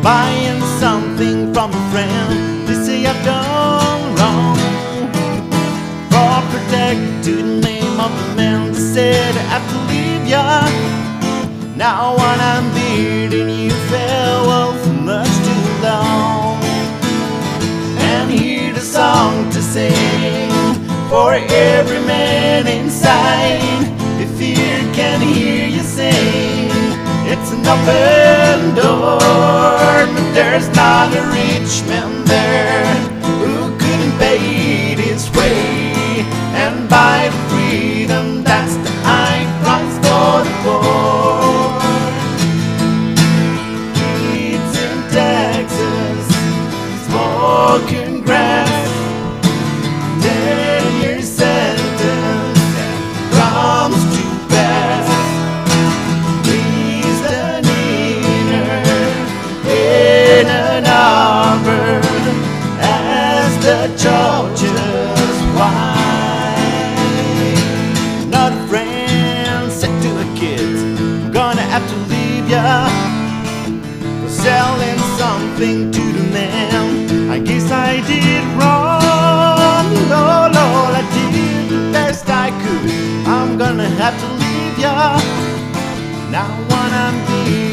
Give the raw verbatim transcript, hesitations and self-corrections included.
buying something from a friend. They say I've done wrong, for protect to the name of the man. They said I have to leave ya. Now when I'm bidding you farewell for much too long, and hear the song to sing for every man inside. If fear can hear you sing, it's an open door, but there's not a rich man there who couldn't pay his way and buy the freedom that's the high price for the poor. Kids in Texas smoking grass, ten year sentence comes to pass. In an arbor as the Georgia's wine. Another friend said to the kids, I'm gonna have to leave ya for selling something to the man. I guess I did wrong, Lord, Lord, I did the best I could. I'm gonna have to leave ya. Now when I'm here